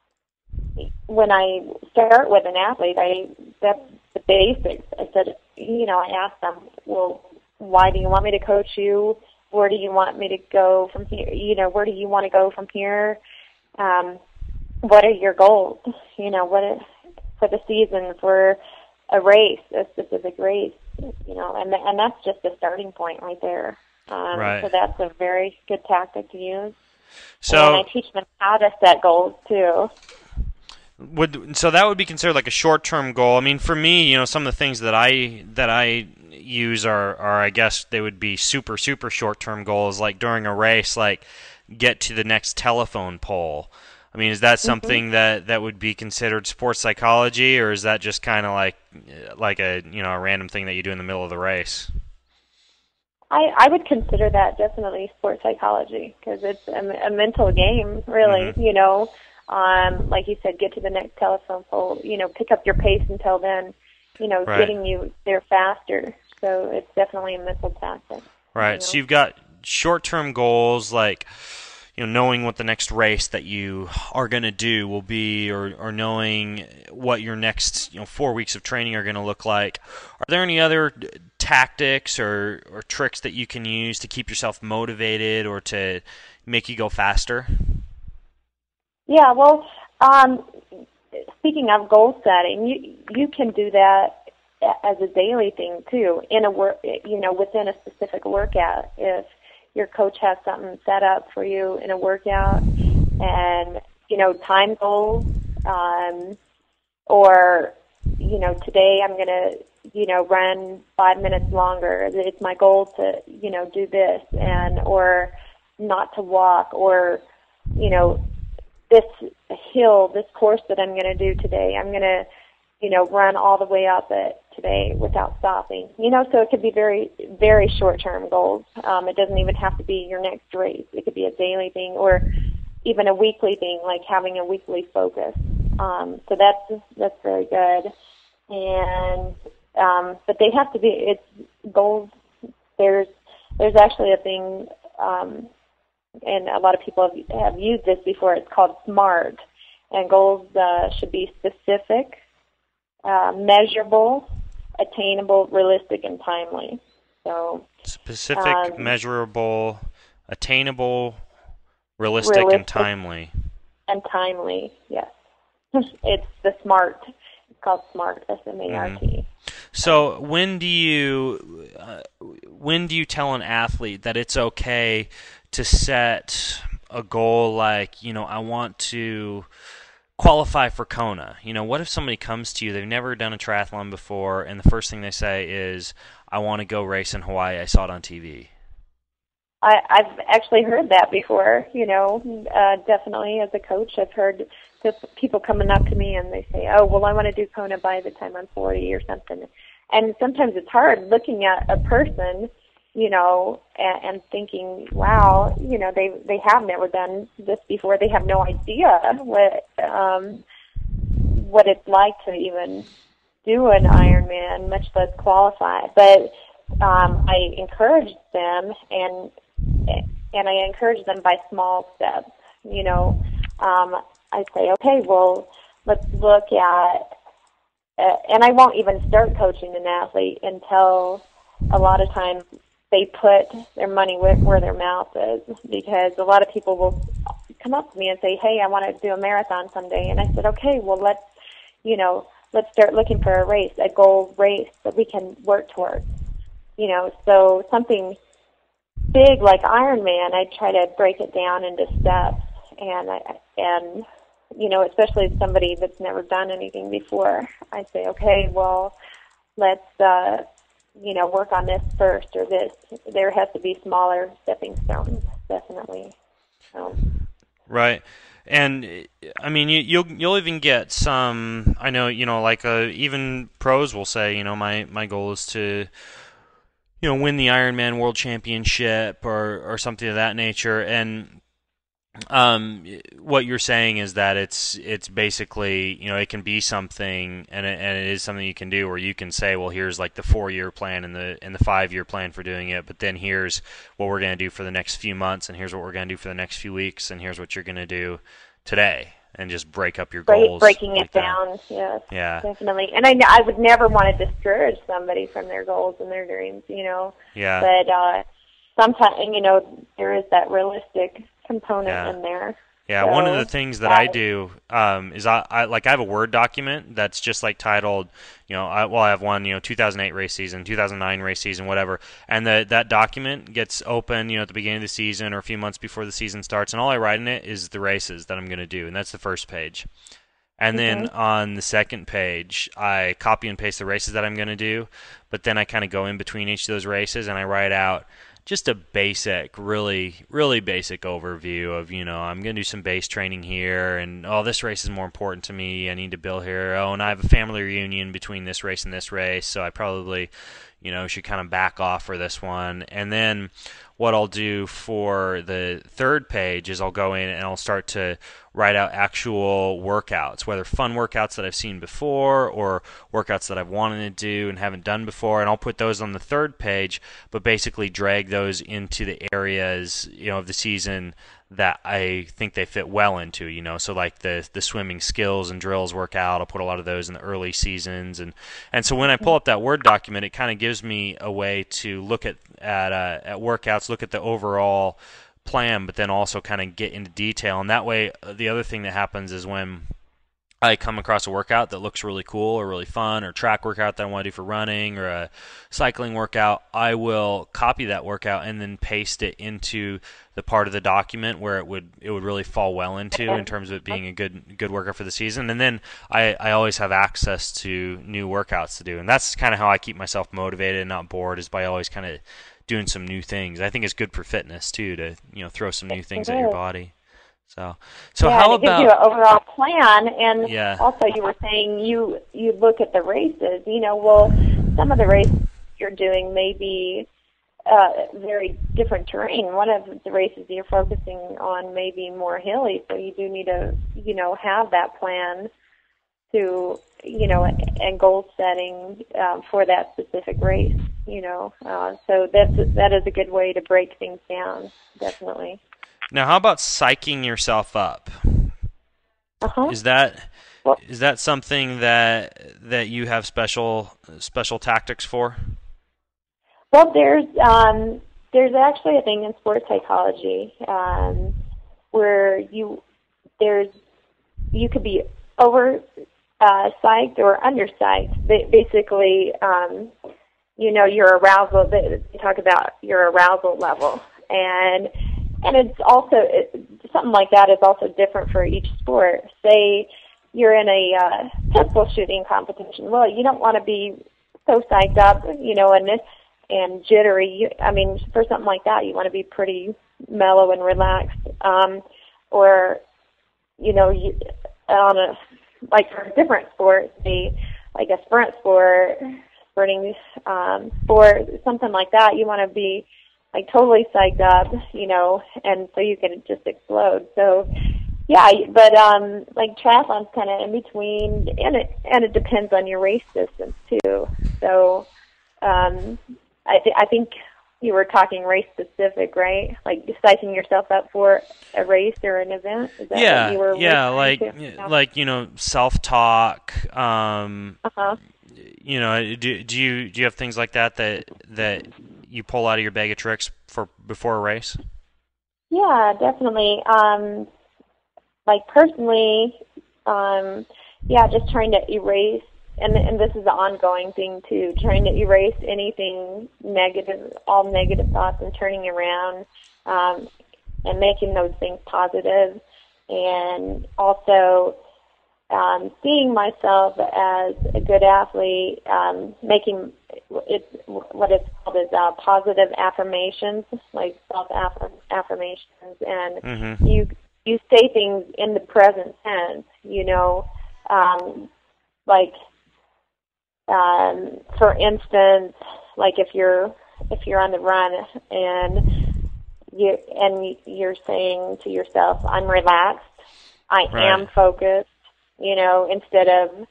when I start with an athlete, I that's the basics. I said, you know, I ask them, well, why do you want me to coach you? Where do you want me to go from here? You know, where do you want to go from here? Um, what are your goals? You know, what is, for the season, for a race, a specific race, you know, and and that's just the starting point right there. Um, right. So that's a very good tactic to use. So, and I teach them how to set goals too. Would so that would be considered like a short-term goal. I mean, for me, you know, some of the things that I that I use are, are I guess they would be super super short-term goals. Like during a race, like get to the next telephone pole. I mean, is that something mm-hmm. that, that would be considered sports psychology, or is that just kind of like like a you know a random thing that you do in the middle of the race? I, I would consider that definitely sports psychology, because it's a, a mental game, really. Mm-hmm. You know. Um, like you said, get to the next telephone pole, you know, pick up your pace until then, you know, right. getting you there faster. So it's definitely a mental tactic. Right. You know? So you've got short-term goals like, you know, knowing what the next race that you are going to do will be, or, or knowing what your next, you know, four weeks of training are going to look like. Are there any other tactics or, or tricks that you can use to keep yourself motivated or to make you go faster? Yeah, well, um, speaking of goal setting, you you can do that as a daily thing too. In a work, you know, within a specific workout. If your coach has something set up for you in a workout, and you know, time goals, um, or you know, today I'm gonna, you know, run five minutes longer. It's my goal to, you know, do this, and or not to walk, or you know. This hill, this course that I'm going to do today, I'm going to, you know, run all the way up it today without stopping. You know, so it could be very, very short-term goals. Um, it doesn't even have to be your next race. It could be a daily thing or even a weekly thing, like having a weekly focus. Um, so that's that's very good. And um, but they have to be. It's goals. There's there's actually a thing. Um, and a lot of people have, have used this before. It's called SMART, and goals uh, should be specific, uh, measurable, attainable, realistic, and timely. So specific, um, measurable, attainable, realistic, realistic, and timely. And timely, yes. It's the SMART. It's called SMART, S M A R T. Mm-hmm. So when do you uh, when do you tell an athlete that it's okay to set a goal like, you know, I want to qualify for Kona? You know, what if somebody comes to you, they've never done a triathlon before, and the first thing they say is, I want to go race in Hawaii, I saw it on T V? I, I've actually heard that before, you know, uh, definitely as a coach. I've heard people coming up to me and they say, oh, well, I want to do Kona by the time I'm forty or something. And sometimes it's hard looking at a person, you know, and, and thinking, wow, you know, they they have never done this before. They have no idea what um, what it's like to even do an Ironman, much less qualify. But um, I encourage them, and and I encourage them by small steps. You know, um, I say, okay, well, let's look at. Uh, and I won't even start coaching an athlete until a lot of times they put their money where, where their mouth is, because a lot of people will come up to me and say, hey, I want to do a marathon someday. And I said, okay, well, let's, you know, let's start looking for a race, a goal race that we can work towards. You know, so something big like Ironman, I try to break it down into steps, and I, and you know, especially somebody that's never done anything before, I say, okay, well, let's, uh, you know, work on this first or this. There has to be smaller stepping stones, definitely. So. Right. And, I mean, you, you'll you'll even get some, I know, you know, like uh, even pros will say, you know, my, my goal is to, you know, win the Ironman World Championship or, or something of that nature. And um, what you're saying is that it's it's basically, you know, it can be something, and it, and it is something you can do, where you can say, well, here's like the four year plan and the and the five year plan for doing it, but then here's what we're going to do for the next few months, and here's what we're going to do for the next few weeks, and here's what you're going to do today, and just break up your goals. Breaking it like that. down, yes, Yeah, definitely. And I, I would never want to discourage somebody from their goals and their dreams, you know. yeah, But uh, sometimes, you know, there is that realistic component Yeah. in there. yeah. So, One of the things that I do um, is I, I like I have a Word document that's just like titled, you know, I, well I have one, you know, two thousand eight race season, two thousand nine race season, whatever, and the, that document gets open, you know, at the beginning of the season or a few months before the season starts, and all I write in it is the races that I'm going to do, and that's the first page. And then Mhm. on the second page, I copy and paste the races that I'm going to do, but then I kind of go in between each of those races and I write out just a basic, really, really basic overview of, you know, I'm going to do some base training here, and, oh, this race is more important to me, I need to build here, oh, and I have a family reunion between this race and this race, so I probably, you know, should kind of back off for this one. And then what I'll do for the third page is I'll go in and I'll start to write out actual workouts, whether fun workouts that I've seen before or workouts that I've wanted to do and haven't done before, and I'll put those on the third page, but basically drag those into the areas, you know, of the season that I think they fit well into, you know, so like the the swimming skills and drills workout, I'll put a lot of those in the early seasons, and and so when I pull up that Word document, it kind of gives me a way to look at at uh, at workouts, look at the overall plan, but then also kind of get into detail, and that way the other thing that happens is when I come across a workout that looks really cool or really fun, or track workout that I want to do for running, or a cycling workout, I will copy that workout and then paste it into the part of the document where it would it would really fall well into in terms of it being a good good workout for the season. And then I, I always have access to new workouts to do, and that's kind of how I keep myself motivated and not bored, is by always kind of doing some new things. I think it's good for fitness too, to, you know, throw some new things at your body. So, so yeah, how it gives about you an overall plan, and Yeah. also you were saying you you look at the races. You know, well, some of the races you're doing may be uh, very different terrain. One of the races you're focusing on may be more hilly, so you do need to, you know, have that plan to, you know, and goal setting um, for that specific race. You know, uh, so that's that is a good way to break things down. Definitely. Now, how about psyching yourself up? Uh-huh. Is that Well, is that something that that you have special special tactics for? Well, there's um, there's actually a thing in sports psychology um, where you there's you could be over uh, psyched or under psyched. Ba- Basically, um, you know, your arousal. They they talk about your arousal level, and and it's also it, something like that is also different for each sport. Say you're in a uh, pistol shooting competition. Well, you don't want to be so psyched up, you know, and and jittery. You, I mean, for something like that, you want to be pretty mellow and relaxed. Um, or, you know, you, on a like for a different sport, the like a sprint sport, sprinting um, sport, something like that, you want to be like totally psyched up, you know, and so you can just explode. So, yeah, but um, like triathlon's kind of in between, and it and it depends on your race distance too. So, um, I th- I think you were talking race specific, right? Like psyching yourself up for a race or an event. Is that Yeah, what you were yeah, like referring to? Yeah. like you know, self talk. Um, Uh-huh. you know, do do you do you have things like that that that you pull out of your bag of tricks for before a race? Yeah, definitely. Um, like personally, um, yeah, just trying to erase, and and this is an ongoing thing too, trying to erase anything negative, all negative thoughts, and turning around um, and making those things positive, and also um, seeing myself as a good athlete, um, making it's what it's called is uh, positive affirmations, like self affirmations, and Mm-hmm. you you say things in the present tense, you know, um, like um, for instance, like if you're if you're on the run and you and you're saying to yourself, I'm relaxed, I Right. am focused, you know, instead of,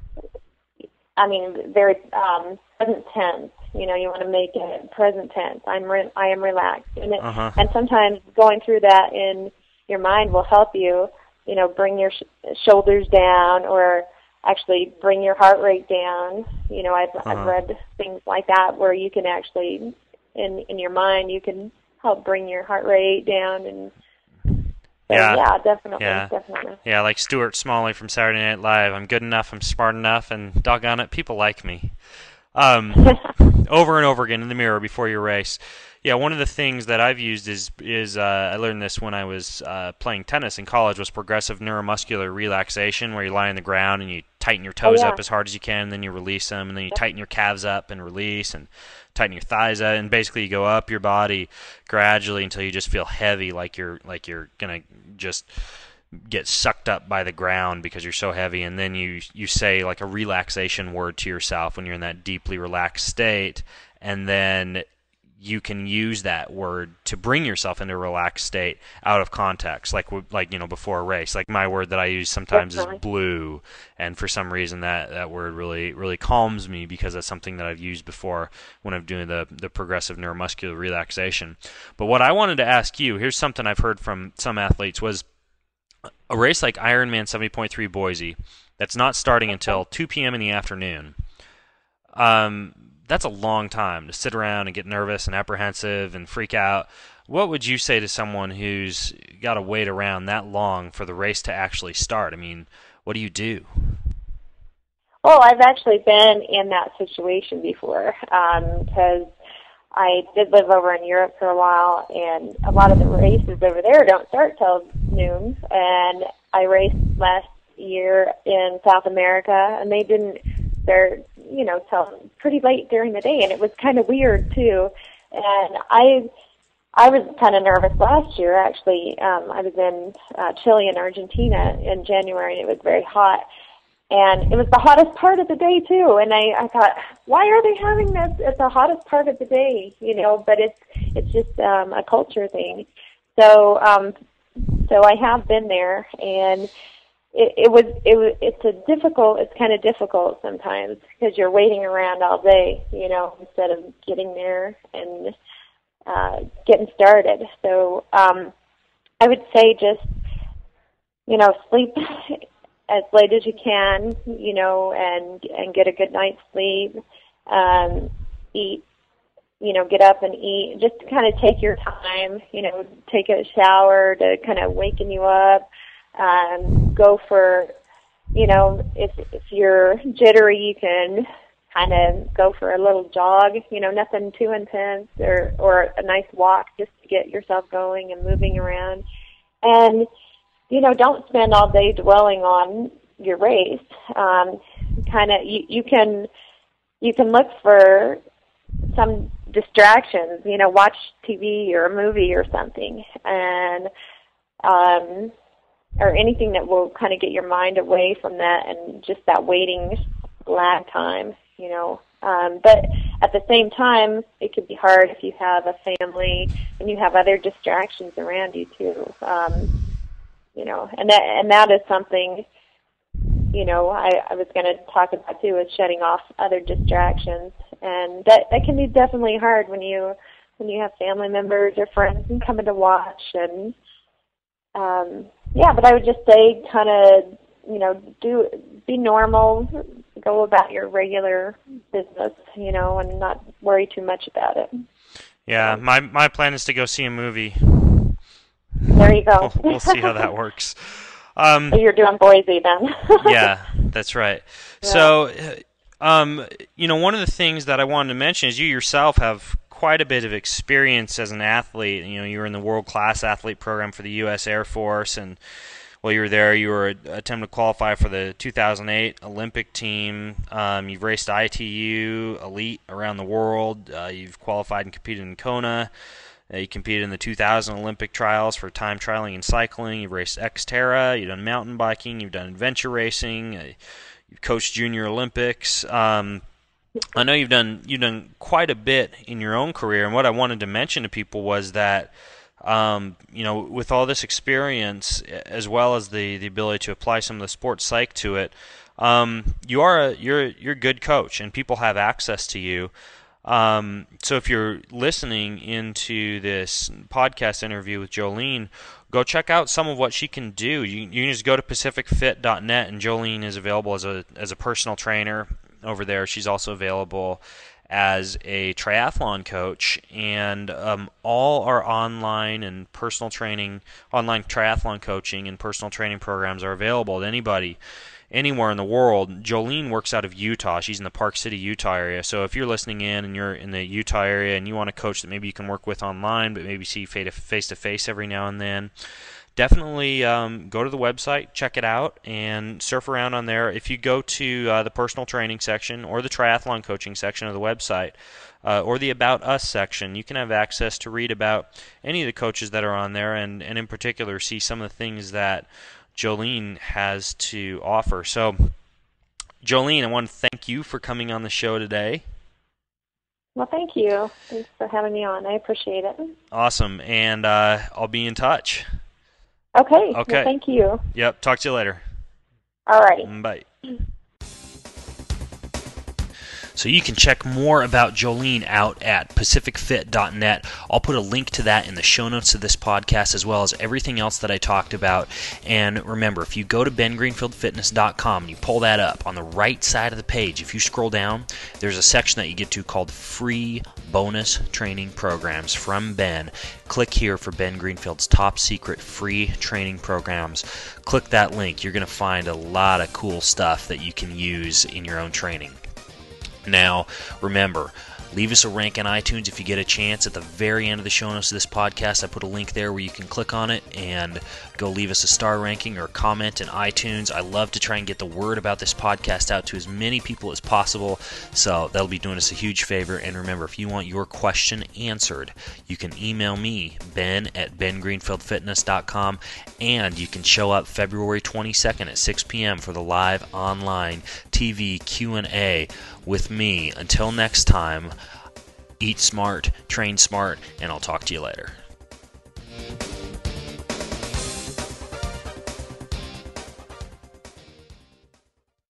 I mean, very um, present tense. You know, you want to make it present tense. I'm re- I am relaxed, and it, Uh-huh. and sometimes going through that in your mind will help you. You know, bring your sh- shoulders down, or actually bring your heart rate down. You know, I've Uh-huh. I've read things like that where you can actually, in in your mind, you can help bring your heart rate down, and so, Yeah. yeah, definitely, Yeah. definitely. Yeah, like Stuart Smalley from Saturday Night Live. I'm good enough, I'm smart enough, and doggone it, people like me. Um, over and over again in the mirror before your race. Yeah, one of the things that I've used is is uh, I learned this when I was uh, playing tennis in college, was progressive neuromuscular relaxation, where you lie on the ground and you tighten your toes Oh, yeah. up as hard as you can, and then you release them, and then you tighten your calves up and release, and tighten your thighs up, and basically you go up your body gradually until you just feel heavy, like you're like you're gonna just get sucked up by the ground because you're so heavy, and then you you say like a relaxation word to yourself when you're in that deeply relaxed state, and then you can use that word to bring yourself into a relaxed state out of context, like like you know before a race. Like my word that I use sometimes Definitely. is blue, and for some reason that, that word really really calms me, because that's something that I've used before when I'm doing the the progressive neuromuscular relaxation. But what I wanted to ask you, here's something I've heard from some athletes, was a race like Ironman seventy point three Boise that's not starting until two p.m. in the afternoon. Um, that's a long time to sit around and get nervous and apprehensive and freak out. What would you say to someone who's got to wait around that long for the race to actually start? I mean, what do you do? Well, I've actually been in that situation before, because I did live over in Europe for a while, and a lot of the races over there don't start till noon. And I raced last year in South America, and they didn't start, you know, till pretty late during the day, and it was kind of weird too. And I, I was kind of nervous last year. Actually, um, I was in uh, Chile and Argentina in January, and it was very hot. And it was the hottest part of the day, too. And I, I thought, why are they having this at the hottest part of the day? You know, but it's it's just um, a culture thing. So um, so I have been there, and it, it was it was it's a difficult. It's kind of difficult sometimes because you're waiting around all day, you know, instead of getting there and uh, getting started. So um, I would say just, you know, sleep as late as you can, you know, and and get a good night's sleep. Um, eat, you know, get up and eat. Just to kind of take your time, you know, take a shower to kind of waken you up. Um, go for, you know, if if you're jittery, you can kind of go for a little jog. You know, nothing too intense, or or a nice walk just to get yourself going and moving around. And you know, don't spend all day dwelling on your race. Um, kind of, you, you can you can look for some distractions. You know, watch T V or a movie or something, and um, or anything that will kind of get your mind away from that and just that waiting lag time. You know, um, but at the same time, it could be hard if you have a family and you have other distractions around you too. Um, You know, and that and that is something, you know, I, I was going to talk about too, is shutting off other distractions, and that that can be definitely hard when you when you have family members or friends coming to watch, and um, yeah. But I would just say, kind of, you know, do be normal, go about your regular business, you know, and not worry too much about it. Yeah, my my plan is to go see a movie. There you go. We'll, we'll see how that works. Um, So you're doing Boise then. yeah, that's right. Yeah. So, um, you know, one of the things that I wanted to mention is you yourself have quite a bit of experience as an athlete. You know, you were in the world-class athlete program for the U S Air Force, and while you were there, you were attempting to qualify for the two thousand eight Olympic team. Um, you've raced I T U, Elite around the world. Uh, you've qualified and competed in Kona. Uh, you competed in the two thousand Olympic trials for time trialing and cycling. You've raced Xterra. You've done mountain biking. You've done adventure racing. Uh, you've coached Junior Olympics. Um, I know you've done you've done quite a bit in your own career. And what I wanted to mention to people was that um, you know, with all this experience, as well as the, the ability to apply some of the sports psych to it, um, you are a you're you're a good coach, and people have access to you. Um, so if you're listening into this podcast interview with Jolene, go check out some of what she can do. You, you can just go to pacific fit dot net, and Jolene is available as a as a personal trainer over there. She's also available as a triathlon coach, and um, all our online and personal training, online triathlon coaching and personal training programs are available to anybody anywhere in the world. Jolene works out of Utah. She's in the Park City, Utah area. So if you're listening in and you're in the Utah area and you want a coach that maybe you can work with online, but maybe see face-to-face every now and then, definitely um, go to the website, check it out, and surf around on there. If you go to uh, the personal training section or the triathlon coaching section of the website, uh, or the About Us section, you can have access to read about any of the coaches that are on there, and, and in particular see some of the things that Jolene has to offer. So, Jolene, I want to thank you for coming on the show today. Well, thank you. Thanks for having me on. I appreciate it. Awesome, and uh, I'll be in touch. Okay. Okay. Well, thank you. Yep. Talk to you later. All righty. Bye. So you can check more about Jolene out at pacific fit dot net. I'll put a link to that in the show notes of this podcast, as well as everything else that I talked about. And remember, if you go to ben greenfield fitness dot com and you pull that up, on the right side of the page, if you scroll down, there's a section that you get to called Free Bonus Training Programs from Ben. Click here for Ben Greenfield's top secret free training programs. Click that link. You're going to find a lot of cool stuff that you can use in your own training. Now, remember, leave us a rank on iTunes if you get a chance. At the very end of the show notes of this podcast, I put a link there where you can click on it and go leave us a star ranking or comment in iTunes. I love to try and get the word about this podcast out to as many people as possible, so that'll be doing us a huge favor. And remember, if you want your question answered, you can email me, Ben at ben greenfield fitness dot com, and you can show up February twenty-second at six p.m. for the live online T V Q and A with me. Until next time, eat smart, train smart, and I'll talk to you later.